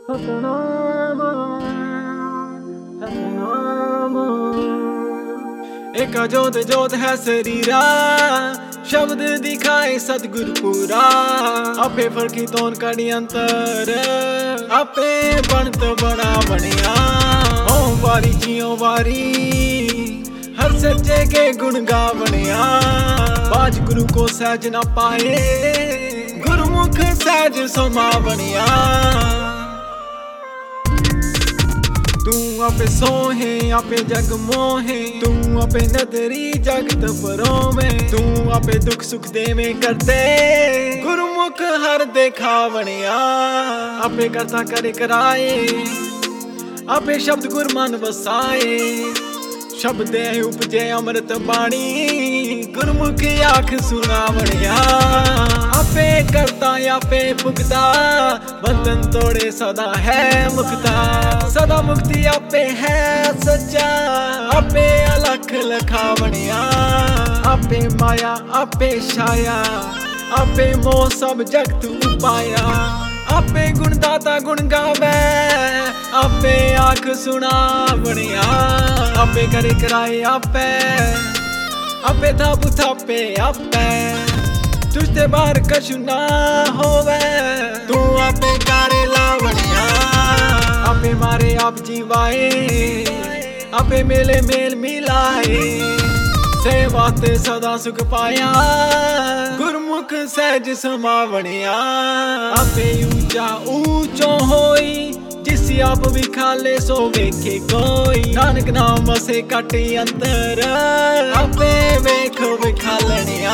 एका जोत जोत है शरीरा, शब्द दिखाए सतगुरु पूरा। आपे फर्की तोन कड़ी अंतर, आपे बनत बड़ा बनिया। ओम वारी जियो वारी, हर सच्चे के गुण गा बनिया। बाज गुरु को सहज ना पाए, गुरुमुख सहज सोमा बनिया। तू आपे सोहे आपे जग मोहे, तू आपे नदरी जगत परों में। तू आपे दुख सुख दे में करते, गुरुमुख हर देखा बनिया। आपे करता करे कराए, आपे शब्द गुर मन बसाए। शब्द उपजे अमृत बाणी, गुरमुख आख सुना बनिया। आपे करता आपे पुगता, बंधन तोड़े सदा है मुक्ता। सदा मुक्ति आपे है सच्चा, आपे अलख लखा बनिया। आपे माया आपे छाया, आपे मोह सब जगत उपाया। आपे गुणदाता गुण गावे, आपे आख सुना बनिया। आपे करे कराए आपे, आपे थाप थापे आपे। तुझते बाहर कछु ना होवे, तू आपे करे ला बनिया। आपे मारे आप जीवाए, आपे मेले मेल मिलाए। सेवा ते सदा सुख पाया, गुरमुख सहज समा बनिया। आपे ऊंचा ऊंचो होई, जिस आप विखाले सो वेखे कोई। नानक नाम से कटे अंतर, आपे वेख विखालनिया।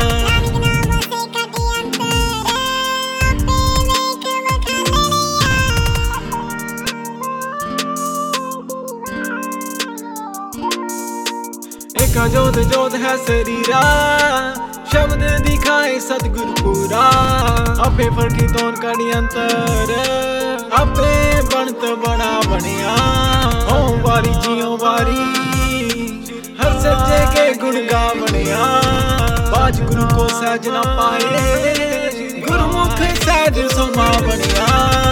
एका जोत जोत है शरीरा, शब्द दिखाए सतगुरु पूरा। आपे फर्की तोन कड़ी अंतर, आपे बनत बड़ा बनिया। ओम वारी जियो वारी, हर सच्चे के गुण गा बनिया। बाज गुरु को सहज ना पाए, गुरुमुख सहज सोमा बनिया।